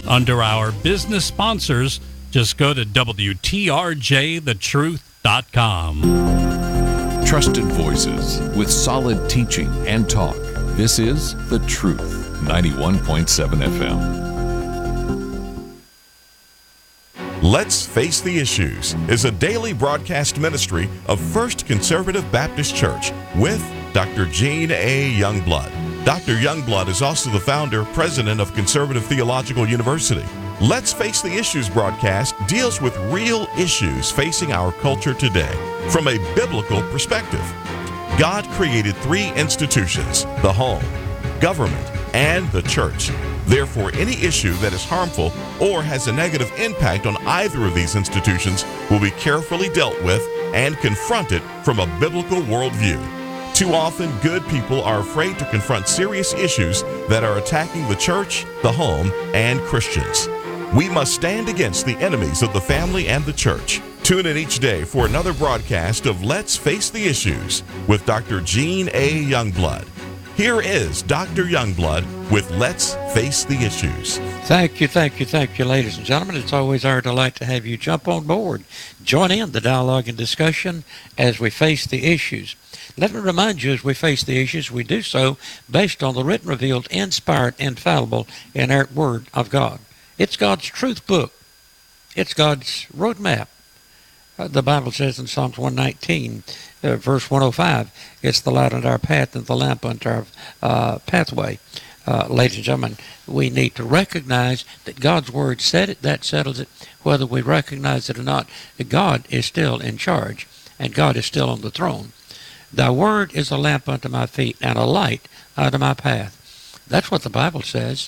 under our business sponsors. Just go to WTRJTheTruth.com. Trusted voices with solid teaching and talk. This is The Truth, 91.7 FM. Let's Face the Issues is a daily broadcast ministry of First Conservative Baptist Church with Dr. Gene A. Youngblood. Dr. Youngblood is also the founder, president of Conservative Theological University. Let's Face the Issues broadcast deals with real issues facing our culture today from a biblical perspective. God created three institutions: the home, government, and the church. Therefore, any issue that is harmful or has a negative impact on either of these institutions will be carefully dealt with and confronted from a biblical worldview. Too often, good people are afraid to confront serious issues that are attacking the church, the home, and Christians. We must stand against the enemies of the family and the church. Tune in each day for another broadcast of Let's Face the Issues with Dr. Gene A. Youngblood. Here is Dr. Youngblood with Let's Face the Issues. Thank you, ladies and gentlemen. It's always our delight to have you jump on board. Join in the dialogue and discussion as we face the issues. Let me remind you, as we face the issues, we do so based on the written, revealed, inspired, infallible, inerrant Word of God. It's God's truth book. It's God's roadmap. The Bible says in Psalms 119, verse 105, it's the light unto our path and the lamp unto our pathway. Ladies and gentlemen, we need to recognize that God's Word said it, that settles it, whether we recognize it or not. God is still in charge, and God is still on the throne. Thy Word is a lamp unto my feet and a light unto my path. That's what the Bible says.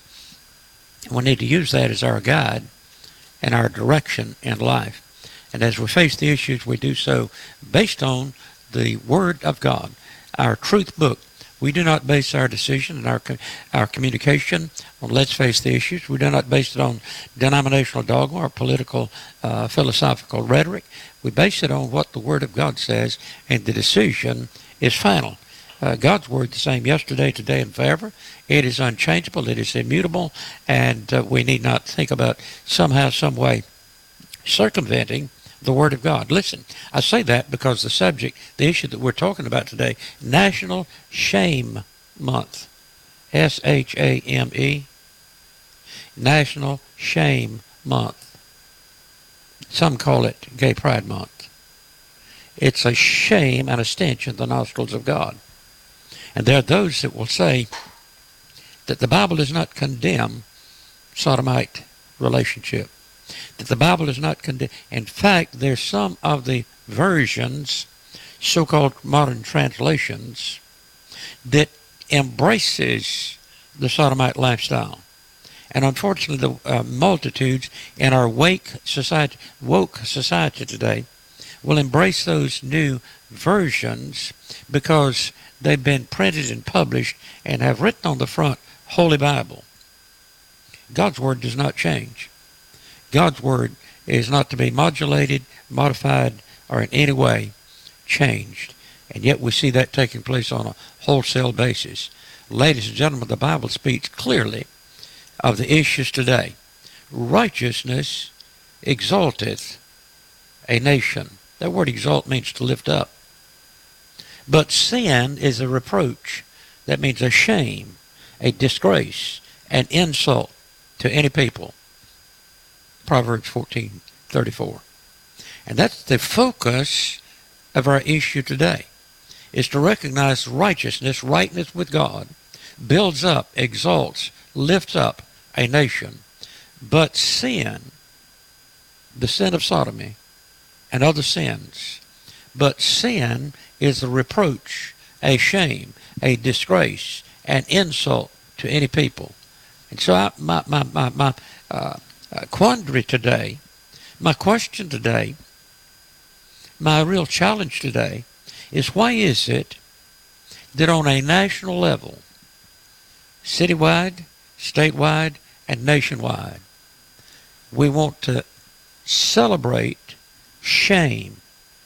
We need to use that as our guide and our direction in life. And as we face the issues, we do so based on the Word of God, our truth book. We do not base our decision and our communication on Let's Face the Issues. We do not base it on denominational dogma or political philosophical rhetoric. We base it on what the Word of God says, and the decision is final. God's Word the same yesterday, today, and forever. It is unchangeable. It is immutable, and we need not think about somehow, some way circumventing the Word of God. Listen, I say that because the subject, the issue that we're talking about today, National Shame Month, S-H-A-M-E, National Shame Month. Some call it Gay Pride Month. It's a shame and a stench in the nostrils of God. And there are those that will say that the Bible does not condemn sodomite relationship, that the Bible does not condemn. In fact, there's some of the versions, so-called modern translations, that embraces the sodomite lifestyle. And unfortunately, the multitudes in our woke society today will embrace those new versions because they've been printed and published and have written on the front, Holy Bible. God's Word does not change. God's Word is not to be modulated, modified, or in any way changed. And yet we see that taking place on a wholesale basis. Ladies and gentlemen, the Bible speaks clearly of the issues today. Righteousness exalteth a nation. That word exalt means to lift up. But sin is a reproach. That means a shame, a disgrace, an insult to any people. Proverbs 14:34. And that's the focus of our issue today, is to recognize righteousness, rightness with God, builds up, exalts, lifts up a nation. But sin, the sin of sodomy and other sins, but sin is a reproach, a shame, a disgrace, an insult to any people. And so my quandary today, my question today, my real challenge today is, why is it that on a national level, citywide, statewide, and nationwide, we want to celebrate shame,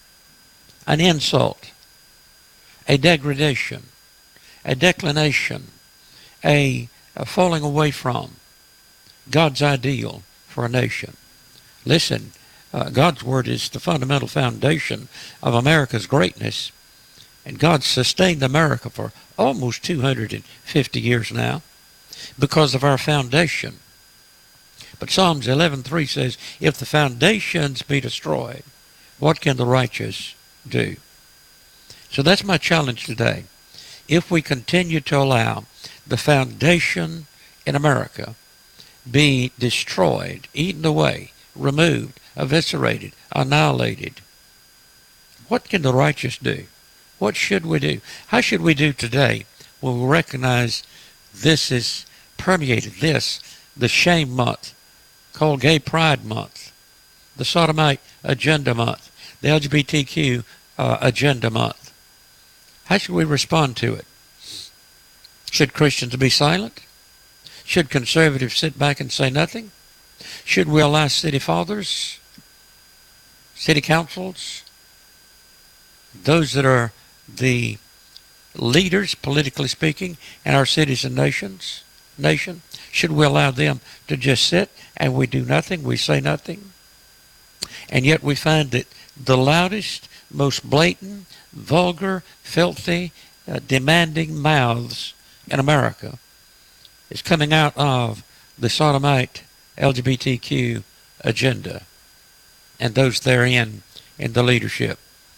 an insult, a degradation, a declination, a falling away from God's ideal for a nation. Listen, God's Word is the fundamental foundation of America's greatness, and God sustained America for almost 250 years now because of our foundation. But Psalms 11:3 says, if the foundations be destroyed, what can the righteous do? So that's my challenge today. If we continue to allow the foundation in America be destroyed, eaten away, removed, eviscerated, annihilated, what can the righteous do? What should we do? How should we do today when we recognize this is permeated, the shame month, called Gay Pride Month, the Sodomite Agenda Month, the LGBTQ Agenda Month? How should we respond to it? Should Christians be silent? Should conservatives sit back and say nothing? Should we allow city fathers, city councils, those that are the leaders, politically speaking, in our cities and nation, should we allow them to just sit and we do nothing, we say nothing? And yet we find that the loudest, most blatant, vulgar, filthy, demanding mouths in America is coming out of the sodomite LGBTQ agenda and those therein in the leadership.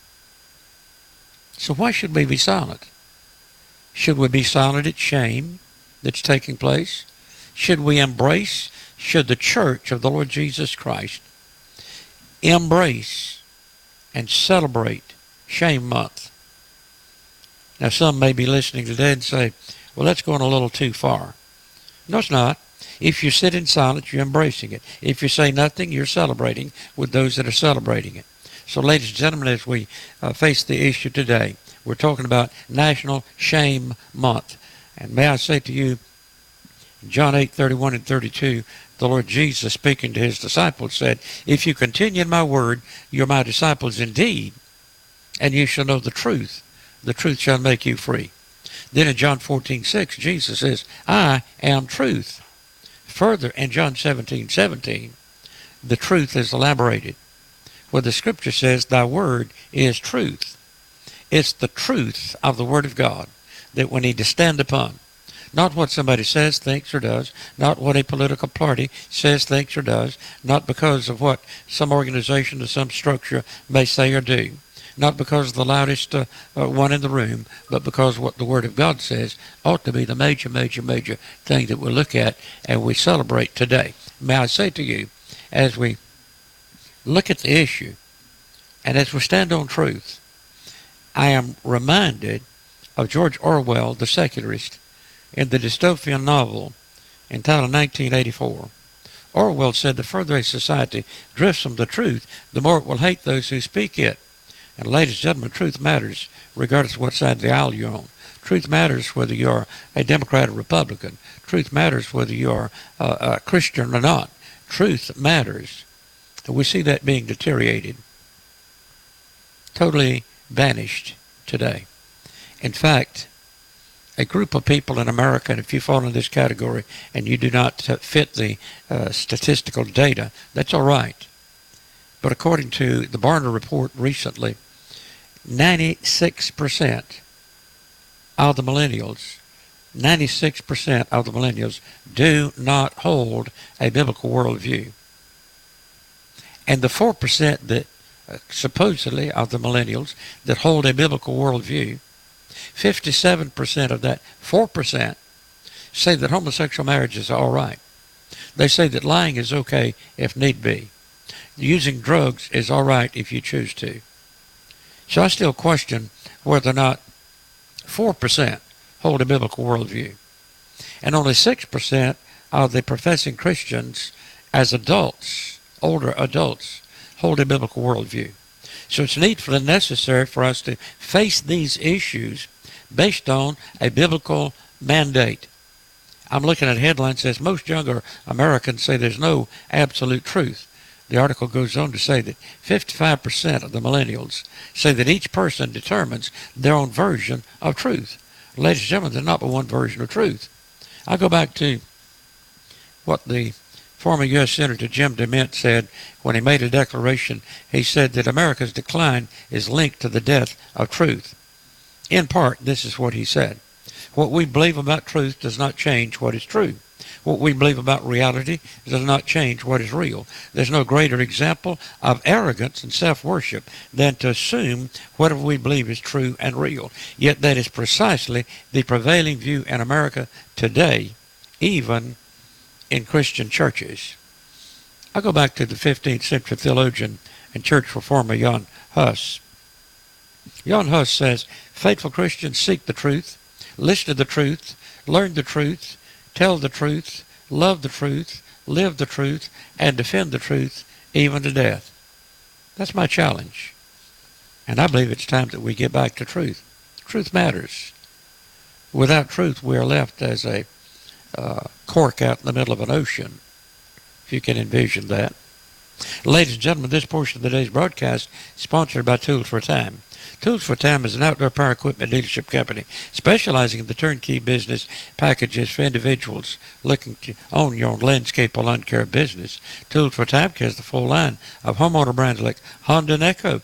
So why should we be silent? Should we be silent at shame that's taking place? Should we embrace, should the church of the Lord Jesus Christ embrace and celebrate Shame Month? Now some may be listening today and say, well, that's going a little too far. No, it's not. If you sit in silence, you're embracing it. If you say nothing, you're celebrating with those that are celebrating it. So, ladies and gentlemen, as we face the issue today, we're talking about National Shame Month. And may I say to you, in John 8:31 and 32, the Lord Jesus, speaking to his disciples, said, if you continue in my word, you're my disciples indeed, and you shall know the truth. The truth shall make you free. Then in John 14:6, Jesus says, I am truth. Further, in John 17:17, the truth is elaborated, where the scripture says, thy word is truth. It's the truth of the word of God that we need to stand upon. Not what somebody says, thinks, or does. Not what a political party says, thinks, or does. Not because of what some organization or some structure may say or do. Not because of the loudest one in the room, but because what the Word of God says ought to be the major thing that we look at and we celebrate today. May I say to you, as we look at the issue and as we stand on truth, I am reminded of George Orwell, the secularist, in the dystopian novel entitled 1984. Orwell said, the further a society drifts from the truth, the more it will hate those who speak it. And ladies and gentlemen, truth matters regardless of what side of the aisle you're on. Truth matters whether you're a Democrat or Republican. Truth matters whether you're a Christian or not. Truth matters. And we see that being deteriorated, totally vanished today. In fact, a group of people in America, and if you fall in this category and you do not fit the statistical data, that's all right. But according to the Barna report recently, 96% of the millennials, 96% of the millennials do not hold a biblical worldview. And the 4% that supposedly of the millennials that hold a biblical worldview, 57% of that 4% say that homosexual marriage is all right. They say that lying is okay if need be. Using drugs is all right if you choose to. So I still question whether or not 4% hold a biblical worldview. And only 6% of the professing Christians as adults, older adults, hold a biblical worldview. So it's needful and necessary for us to face these issues based on a biblical mandate. I'm looking at headlines that says most younger Americans say there's no absolute truth. The article goes on to say that 55% of the millennials say that each person determines their own version of truth. Ladies and gentlemen, there's not but one version of truth. I go back to what the Former U.S. Senator Jim DeMint said when he made a declaration, he said that America's decline is linked to the death of truth. In part, this is what he said. What we believe about truth does not change what is true. What we believe about reality does not change what is real. There's no greater example of arrogance and self-worship than to assume whatever we believe is true and real. Yet that is precisely the prevailing view in America today, even in Christian churches. I go back to the 15th century theologian and church reformer Jan Hus. Jan Hus says, faithful Christians seek the truth, listen to the truth, learn the truth, tell the truth, love the truth, live the truth, and defend the truth even to death. That's my challenge. And I believe it's time that we get back to truth. Truth matters. Without truth, we are left as a cork out in the middle of an ocean, if you can envision that. Ladies and gentlemen, this portion of today's broadcast is sponsored by Tools for Time. Tools for Time is an outdoor power equipment dealership company specializing in the turnkey business packages for individuals looking to own your own landscape or lawn care business. Tools for Time carries the full line of homeowner brands like Honda and Echo.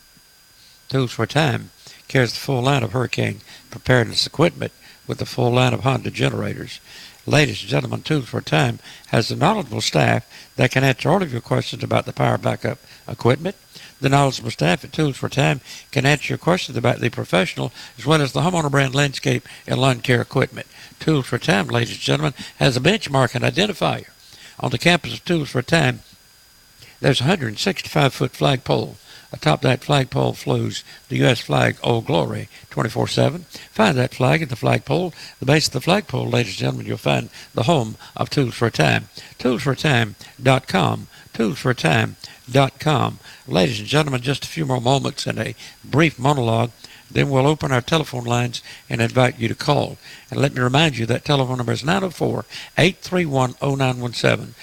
Tools for Time carries the full line of hurricane preparedness equipment with the full line of Honda generators. Ladies and gentlemen, Tools for Time has a knowledgeable staff that can answer all of your questions about the power backup equipment. The knowledgeable staff at Tools for Time can answer your questions about the professional as well as the homeowner brand landscape and lawn care equipment. Tools for Time, ladies and gentlemen, has a benchmark and identifier. On the campus of Tools for Time, there's a 165-foot flagpole. Atop that flagpole flows the U.S. flag, Old Glory, 24/7. Find that flag at the flagpole. The base of the flagpole, ladies and gentlemen, you'll find the home of Tools for Time. ToolsForTime.com. ToolsForTime.com. Ladies and gentlemen, just a few more moments and a brief monologue. Then we'll open our telephone lines and invite you to call. And let me remind you that telephone number is 904-831-0917.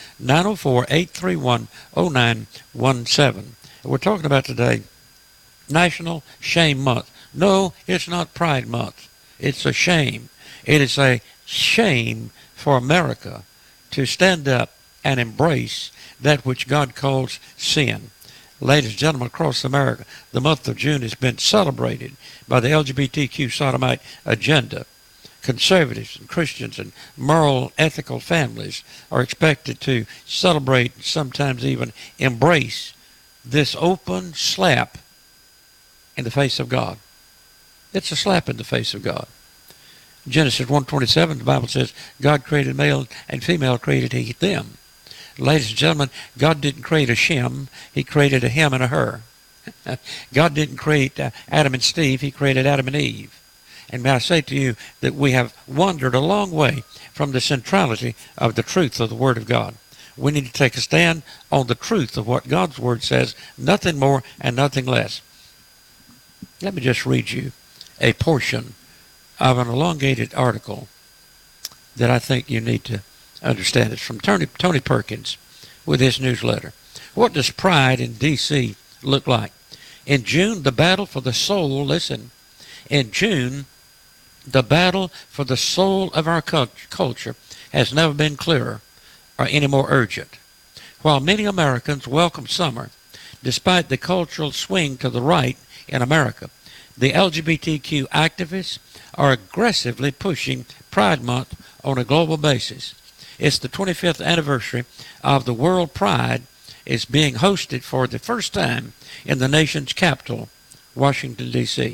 904-831-0917. We're talking about today National Shame Month. No, it's not Pride Month. It's a shame. It is a shame for America to stand up and embrace that which God calls sin. Ladies and gentlemen, across America, the month of June has been celebrated by the LGBTQ sodomite agenda. Conservatives and Christians and moral, ethical families are expected to celebrate and sometimes even embrace this open slap in the face of God. It's a slap in the face of God. Genesis 1:27, the Bible says, God created male and female, created he them. Ladies and gentlemen, God didn't create a Shem, he created a him and a her. God didn't create Adam and Steve, he created Adam and Eve. And may I say to you that we have wandered a long way from the centrality of the truth of the Word of God. We need to take a stand on the truth of what God's Word says, nothing more and nothing less. Let me just read you a portion of an elongated article that I think you need to understand. It's from Tony Perkins with his newsletter. What does pride in D.C. look like? In June, the battle for the soul, listen, in June, the battle for the soul of our culture has never been clearer or any more urgent. While many Americans welcome summer, despite the cultural swing to the right in America, the LGBTQ activists are aggressively pushing Pride Month on a global basis. It's the 25th anniversary of the World Pride is being hosted for the first time in the nation's capital, Washington, D.C.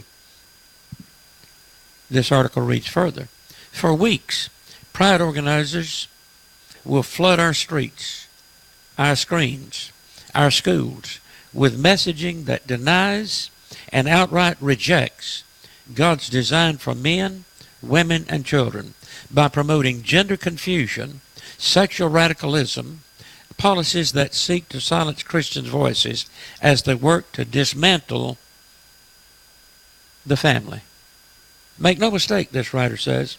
This article reads further. For weeks, Pride organizers will flood our streets, our screens, our schools with messaging that denies and outright rejects God's design for men, women, and children by promoting gender confusion, sexual radicalism, policies that seek to silence Christians' voices as they work to dismantle the family. Make no mistake, this writer says,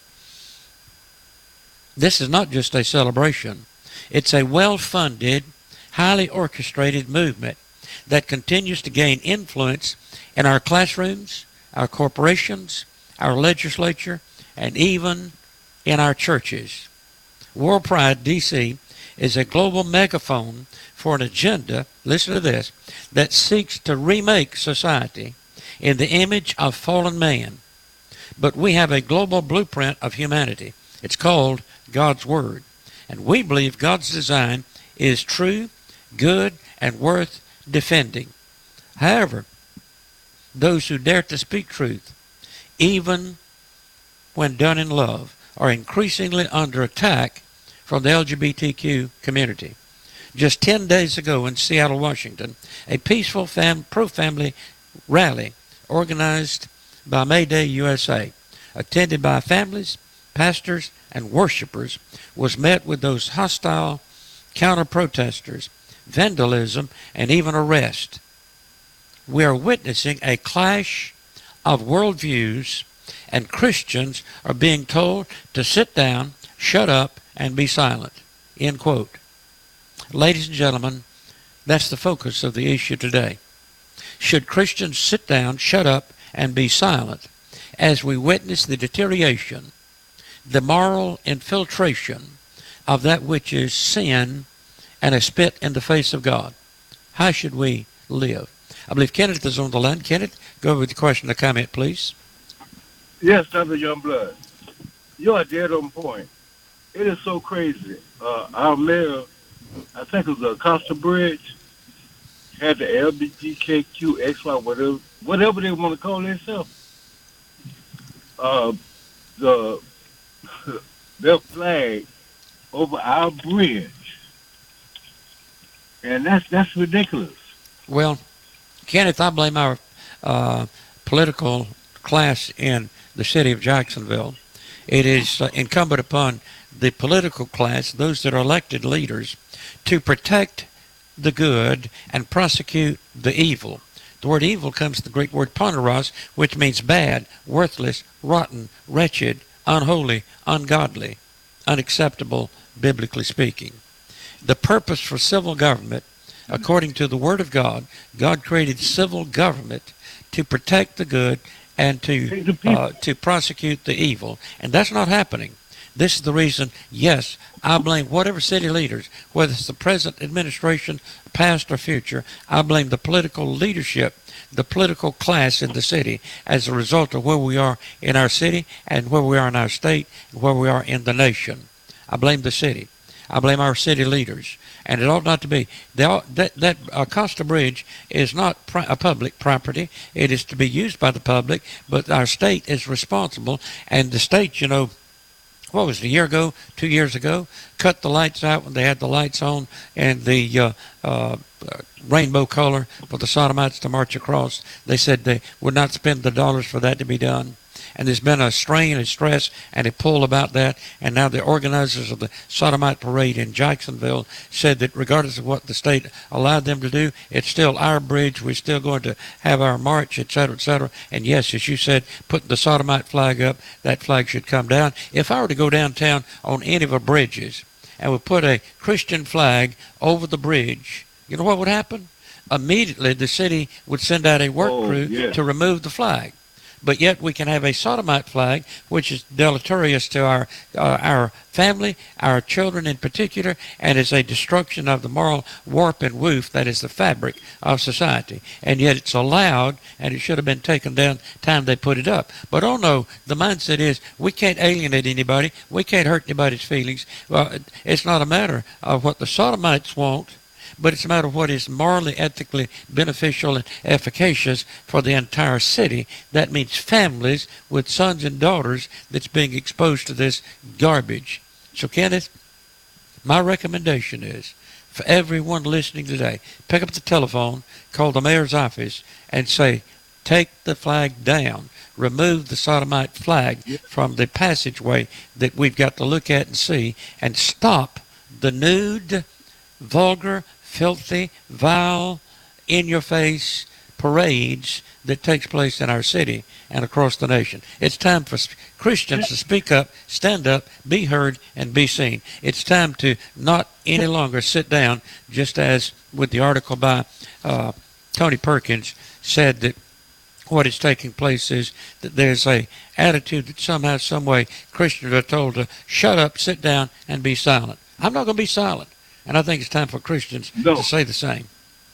this is not just a celebration. It's a well-funded, highly orchestrated movement that continues to gain influence in our classrooms, our corporations, our legislature, and even in our churches. World Pride D.C. is a global megaphone for an agenda, listen to this, that seeks to remake society in the image of fallen man. But we have a global blueprint of humanity. It's called God's Word. And we believe God's design is true, good, and worth defending. However, those who dare to speak truth, even when done in love, are increasingly under attack from the LGBTQ community. Just 10 days ago in Seattle, Washington, a peaceful pro-family rally organized by Mayday USA, attended by families, pastors, and worshipers, was met with those hostile counter-protesters, vandalism, and even arrest. We are witnessing a clash of worldviews, and Christians are being told to sit down, shut up, and be silent. End quote. Ladies and gentlemen, that's the focus of the issue today. Should Christians sit down, shut up, and be silent as we witness the deterioration, the moral infiltration of that which is sin and a spit in the face of God? How should we live? I believe Kenneth is on the line. Kenneth, go over with the question or comment, please. Yes, Dr. Youngblood. You are dead on point. It is so crazy. Our mayor, I think it was Acosta Bridge, had the LGBTQ, XY, whatever they want to call themselves. Their flag over our bridge. And that's ridiculous. Well, Kenneth, I blame our political class in the city of Jacksonville. It is incumbent upon the political class, those that are elected leaders, to protect the good and prosecute the evil. The word evil comes from the Greek word poneros, which means bad, worthless, rotten, wretched, unholy, ungodly, unacceptable, biblically speaking. The purpose for civil government, according to the Word of God, God created civil government to protect the good and to prosecute the evil. And that's not happening. This is the reason, yes, I blame whatever city leaders, whether it's the present administration, past or future, I blame the political leadership, the political class in the city as a result of where we are in our city and where we are in our state and where we are in the nation. I blame the city. I blame our city leaders. And it ought not to be. That Acosta Bridge is not a public property. It is to be used by the public, but our state is responsible. And the state, you know, what was it, a year ago, 2 years ago, cut the lights out when they had the lights on and the rainbow color for the sodomites to march across. They said they would not spend the dollars for that to be done. And there's been a strain and stress and a pull about that. And now the organizers of the Sodomite Parade in Jacksonville said that regardless of what the state allowed them to do, it's still our bridge. We're still going to have our march, et cetera, et cetera. And yes, as you said, putting the Sodomite flag up, that flag should come down. If I were to go downtown on any of our bridges and we put a Christian flag over the bridge, you know what would happen? Immediately the city would send out a work crew to remove the flag. But yet we can have a sodomite flag, which is deleterious to our family, our children in particular, and is a destruction of the moral warp and woof that is the fabric of society. And yet it's allowed, and it should have been taken down time they put it up. But oh no, the mindset is we can't alienate anybody, we can't hurt anybody's feelings. Well, it's not a matter of what the sodomites want, but it's a matter of what is morally, ethically beneficial and efficacious for the entire city. That means families with sons and daughters that's being exposed to this garbage. So, Kenneth, my recommendation is for everyone listening today, pick up the telephone, call the mayor's office, and say, take the flag down. Remove the sodomite flag from the passageway that we've got to look at and see, and stop the nude, vulgar, filthy, vile, in-your-face parades that takes place in our city and across the nation. It's time for Christians to speak up, stand up, be heard, and be seen. It's time to not any longer sit down, just as with the article by Tony Perkins said that what is taking place is that there's a attitude that somehow, some way, Christians are told to shut up, sit down, and be silent. I'm not going to be silent. And I think it's time for Christians No. to say the same.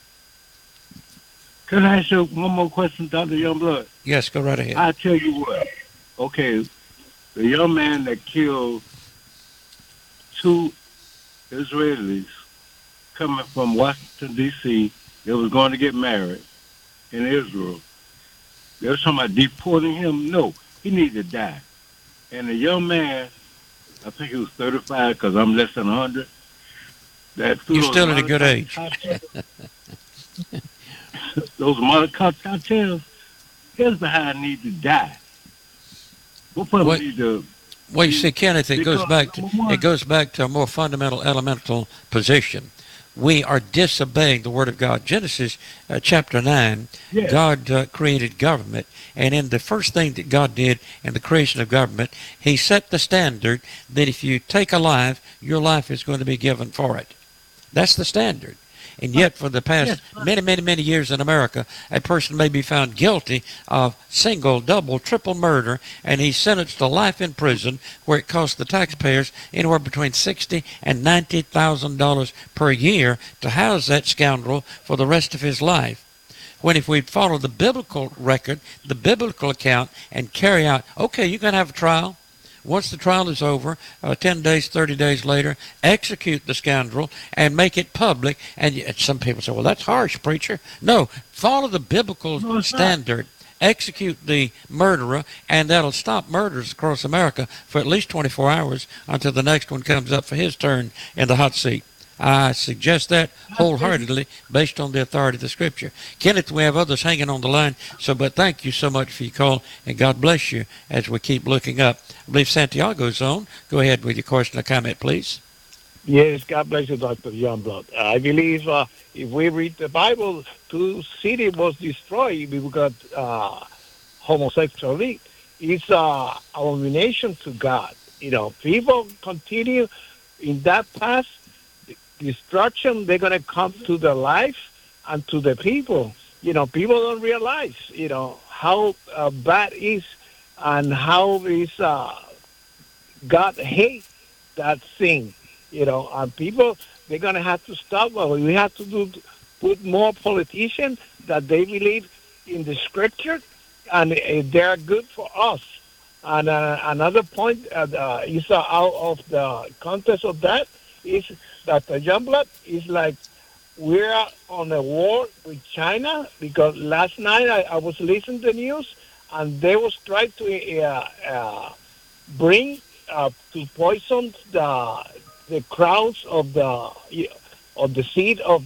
Can I ask you one more question, Dr. Youngblood? Yes, go right ahead. I tell you what. Okay, the young man that killed 2 Israelis coming from Washington, D.C., they was going to get married in Israel. They were talking about deporting him. No, he needed to die. And the young man, I think he was 35 because I'm less than 100. You're still at a good age. Those Molotov cocktails, his behind need to die. What for What- need to? Well, you see, Kenneth, it goes Because, back number one- to a more fundamental, elemental position. We are disobeying the Word of God. Genesis chapter 9, Yes. God created government. And in the first thing that God did in the creation of government, He set the standard that if you take a life, your life is going to be given for it. That's the standard. And yet, for the past many years in America, a person may be found guilty of single, double, triple murder, and he's sentenced to life in prison, where it costs the taxpayers anywhere between $60,000 and $90,000 per year to house that scoundrel for the rest of his life. When if we follow the biblical record, the biblical account, and carry out, okay, you can have a trial. Once the trial is over, 10 days, 30 days later, execute the scoundrel and make it public. And some people say, well, that's harsh, preacher. No, follow the biblical No, it's not. standard. Execute the murderer, and that'll stop murders across America for at least 24 hours until the next one comes up for his turn in the hot seat. I suggest that wholeheartedly based on the authority of the Scripture. Kenneth, we have others hanging on the line, but thank you so much for your call, and God bless you as we keep looking up. I believe Santiago's on. Go ahead with your question or comment, please. Yes, God bless you, Dr. Youngblood. I believe if we read the Bible, 2 cities was destroyed because homosexuality. It's an abomination to God. You know, people continue in that path, destruction, they're going to come to the life and to the people. You know, people don't realize, you know, how bad is and how is God hates that thing. You know, and people, they're going to have to stop. Well, we have to put more politicians that they believe in the Scripture, and they're good for us. And another point is out of the context of that is that the Youngblood is like we're on a war with China, because last night I was listening to the news, and they was trying to bring to poison the crowds of the seed of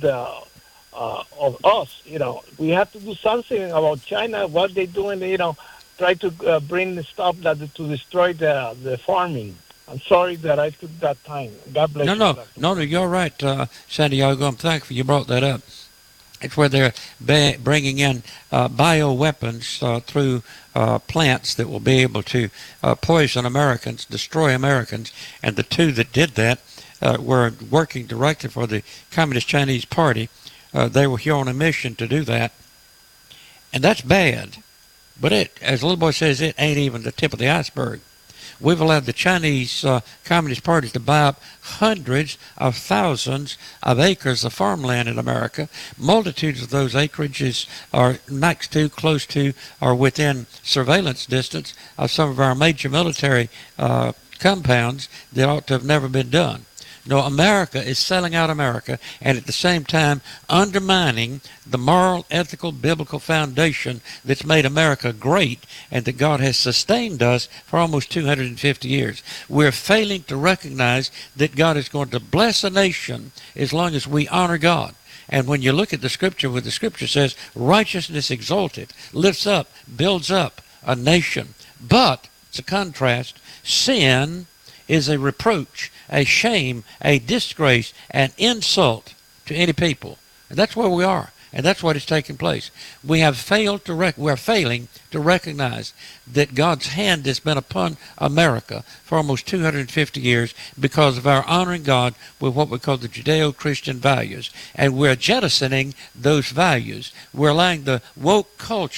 us. You know, we have to do something about China. What they doing? You know, try to bring the stuff that to destroy the farming. I'm sorry that I took that time. God bless you. No, you're right, Santiago. I'm thankful you brought that up. It's where they're bringing in bioweapons through plants that will be able to poison Americans, destroy Americans. And the two that did that were working directly for the Communist Chinese Party. They were here on a mission to do that. And that's bad. But it, as the little boy says, it ain't even the tip of the iceberg. We've allowed the Chinese Communist Party to buy up hundreds of thousands of acres of farmland in America. Multitudes of those acreages are next to, close to, or within surveillance distance of some of our major military compounds that ought to have never been done. No, America is selling out America, and at the same time undermining the moral, ethical, biblical foundation that's made America great and that God has sustained us for almost 250 years. We're failing to recognize that God is going to bless a nation as long as we honor God. And when you look at the Scripture, where the Scripture says righteousness exalted, lifts up, builds up a nation. But, it's a contrast, sin is a reproach, a shame, a disgrace, an insult to any people. And that's where we are. And that's what is taking place. We have failed to we're failing to recognize that God's hand has been upon America for almost 250 years because of our honoring God with what we call the Judeo-Christian values. And we're jettisoning those values. We're allowing the woke culture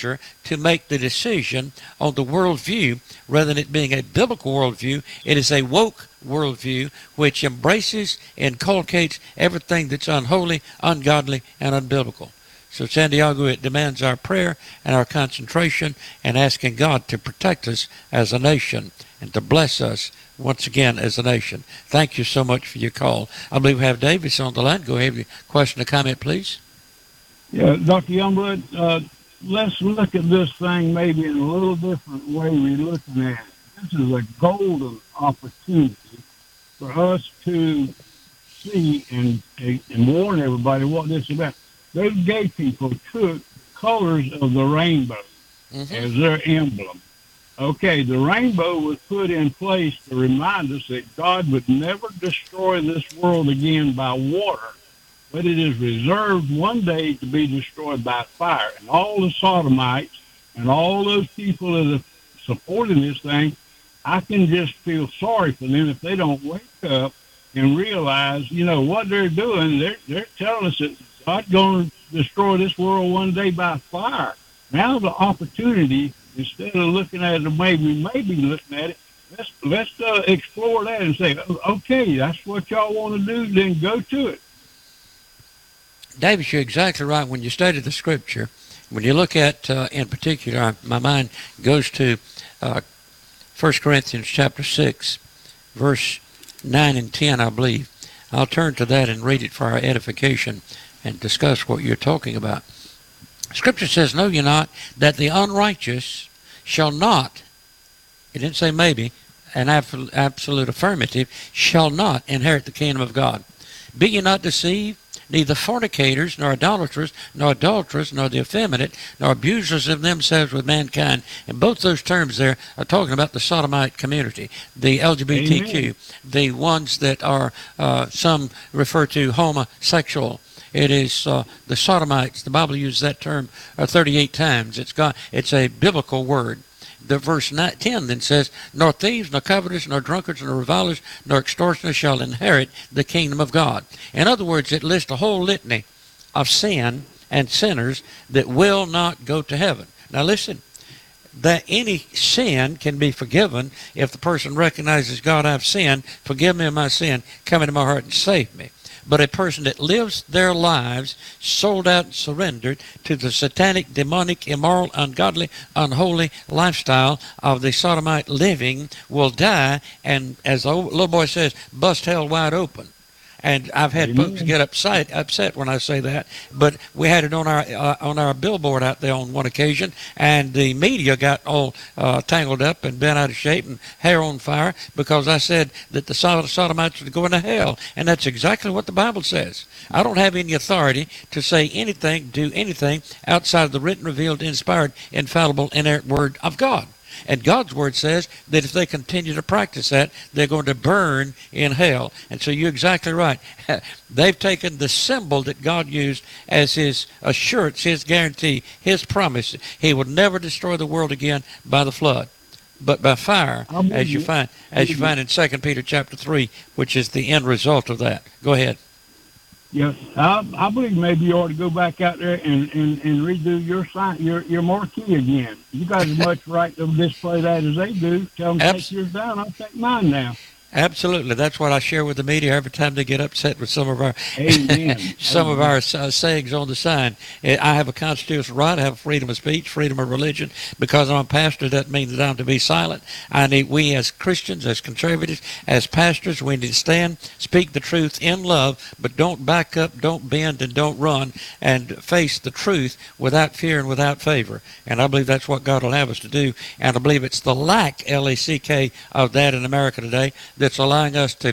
to make the decision on the worldview rather than it being a biblical worldview. It is a woke worldview which embraces, inculcates everything that's unholy, ungodly, and unbiblical. So, Santiago, it demands our prayer and our concentration and asking God to protect us as a nation and to bless us once again as a nation. Thank you so much for your call. I believe we have Davis on the line. Go ahead with your question or comment, please. Yeah, Dr. Youngblood, let's look at this thing maybe in a little different way we're looking at it. This is a golden opportunity for us to see and warn everybody what this is about. Those gay people took colors of the rainbow as their emblem. Okay, the rainbow was put in place to remind us that God would never destroy this world again by water, but it is reserved one day to be destroyed by fire. And all the sodomites and all those people that are supporting this thing, I can just feel sorry for them if they don't wake up and realize, you know, what they're doing. They're telling us that God's going to destroy this world one day by fire. Now the opportunity, instead of looking at it the way we may be looking at it, let's explore that and say, okay, that's what y'all want to do, then go to it. Davis, you're exactly right. When you study the Scripture, when you look at, in particular, my mind goes to 1 Corinthians chapter 6, verse 9 and 10, I believe. I'll turn to that and read it for our edification and discuss what you're talking about. Scripture says, know ye not that the unrighteous shall not, it didn't say maybe, an absolute affirmative, shall not inherit the kingdom of God. Be ye not deceived, neither fornicators, nor idolaters, nor adulterers, nor the effeminate, nor abusers of themselves with mankind. And both those terms there are talking about the sodomite community, the LGBTQ, Amen. The ones that are, some refer to homosexual. It is the sodomites. The Bible uses that term 38 times. It's a biblical word. The verse 10 then says, nor thieves, nor covetous, nor drunkards, nor revilers, nor extortioners shall inherit the kingdom of God. In other words, it lists a whole litany of sin and sinners that will not go to heaven. Now listen, that any sin can be forgiven if the person recognizes, God, I've sinned, forgive me of my sin, come into my heart and save me. But a person that lives their lives sold out and surrendered to the satanic, demonic, immoral, ungodly, unholy lifestyle of the sodomite living will die, and as the little boy says, bust hell wide open. And I've had folks get upset when I say that, but we had it on our billboard out there on one occasion, and the media got all tangled up and bent out of shape and hair on fire because I said that the sodomites would go into hell, and that's exactly what the Bible says. I don't have any authority to say anything, do anything outside of the written, revealed, inspired, infallible, inerrant Word of God. And God's Word says that if they continue to practice that, they're going to burn in hell. And so you're exactly right. They've taken the symbol that God used as His assurance, His guarantee, His promise. He will never destroy the world again by the flood, but by fire, as you find in 2 Peter chapter 3, which is the end result of that. Go ahead. Yes, I believe maybe you ought to go back out there and redo your sign, your marquee again. You got as much right to display that as they do. Tell them to take yours down. I'll take mine now. Absolutely. That's what I share with the media every time they get upset with some of our sayings on the sign. I have a constitutional right. I have freedom of speech, freedom of religion. Because I'm a pastor, doesn't mean that I'm to be silent. We as Christians, as conservatives, as pastors, we need to stand, speak the truth in love, but don't back up, don't bend, and don't run, and face the truth without fear and without favor. And I believe that's what God will have us to do. And I believe it's the lack, L-A-C-K, of that in America today that's allowing us to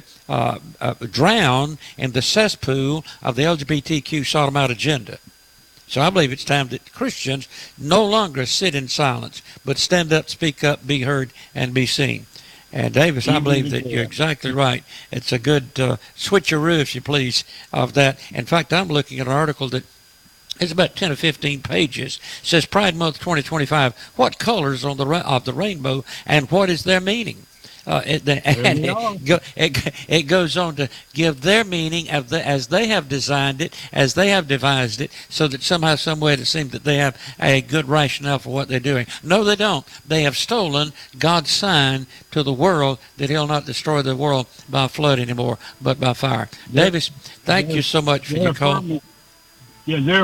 drown in the cesspool of the LGBTQ sodomite agenda. So I believe it's time that Christians no longer sit in silence, but stand up, speak up, be heard, and be seen. And Davis, I believe that you're exactly right. It's a good switcheroo, if you please, of that. In fact, I'm looking at an article that it's about 10 or 15 pages. It says Pride Month 2025, what colors of the rainbow and what is their meaning? It goes on to give their meaning as they have designed it, as they have devised it, so that somehow, some way, it seems that they have a good rationale for what they're doing. No, they don't. They have stolen God's sign to the world that He'll not destroy the world by flood anymore, but by fire. Davis, thank you so much for your call. Yeah, they're